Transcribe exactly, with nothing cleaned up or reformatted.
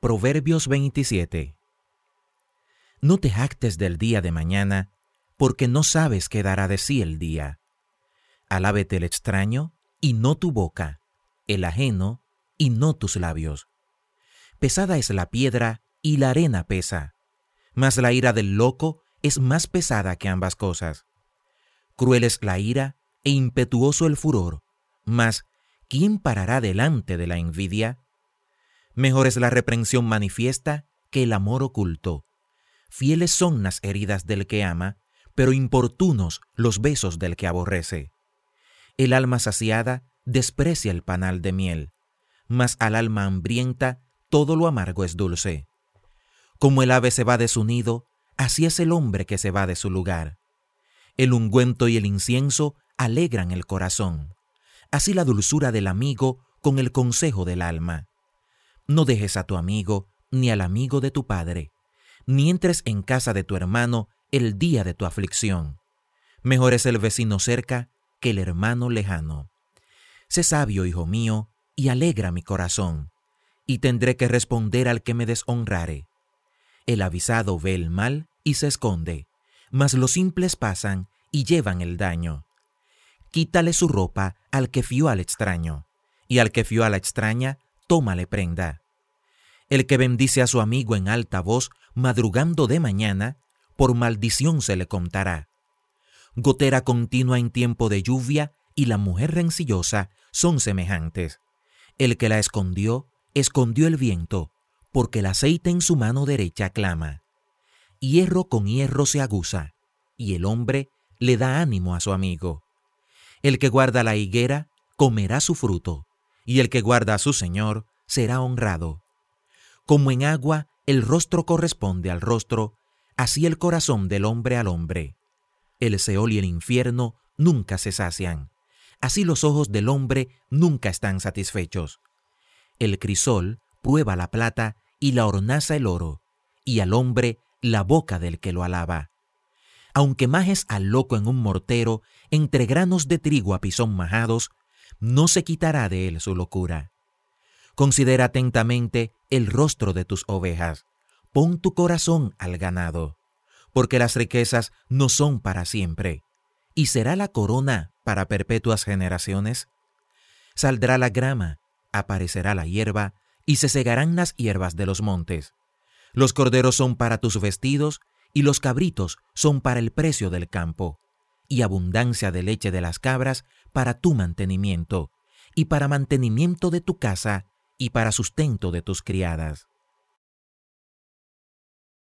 Proverbios veintisiete. No te jactes del día de mañana, porque no sabes qué dará de sí el día. Alábete el extraño, y no tu boca, el ajeno, y no tus labios. Pesada es la piedra, y la arena pesa, mas la ira del loco es más pesada que ambas cosas. Cruel es la ira, e impetuoso el furor, mas ¿quién parará delante de la envidia? Mejor es la reprensión manifiesta que el amor oculto. Fieles son las heridas del que ama, pero importunos los besos del que aborrece. El alma saciada desprecia el panal de miel, mas al alma hambrienta todo lo amargo es dulce. Como el ave se va de su nido, así es el hombre que se va de su lugar. El ungüento y el incienso alegran el corazón, así la dulzura del amigo con el consejo del alma. No dejes a tu amigo ni al amigo de tu padre, ni entres en casa de tu hermano el día de tu aflicción. Mejor es el vecino cerca que el hermano lejano. Sé sabio, hijo mío, y alegra mi corazón, y tendré que responder al que me deshonrare. El avisado ve el mal y se esconde, mas los simples pasan y llevan el daño. Quítale su ropa al que fió al extraño, y al que fió a la extraña, tómale prenda. El que bendice a su amigo en alta voz, madrugando de mañana, por maldición se le contará. Gotera continua en tiempo de lluvia y la mujer rencillosa son semejantes. El que la escondió, escondió el viento, porque el aceite en su mano derecha clama. Hierro con hierro se aguza, y el hombre le da ánimo a su amigo. El que guarda la higuera comerá su fruto, y el que guarda a su señor será honrado. Como en agua el rostro corresponde al rostro, así el corazón del hombre al hombre. El Seol y el infierno nunca se sacian, así los ojos del hombre nunca están satisfechos. El crisol prueba la plata y la hornaza el oro, y al hombre la boca del que lo alaba. Aunque majes al loco en un mortero, entre granos de trigo a pisón majados, no se quitará de él su locura. Considera atentamente el rostro de tus ovejas, pon tu corazón al ganado, porque las riquezas no son para siempre, y será la corona para perpetuas generaciones. Saldrá la grama, aparecerá la hierba, y se segarán las hierbas de los montes. Los corderos son para tus vestidos, y los cabritos son para el precio del campo, y abundancia de leche de las cabras para tu mantenimiento, y para mantenimiento de tu casa, y para sustento de tus criadas.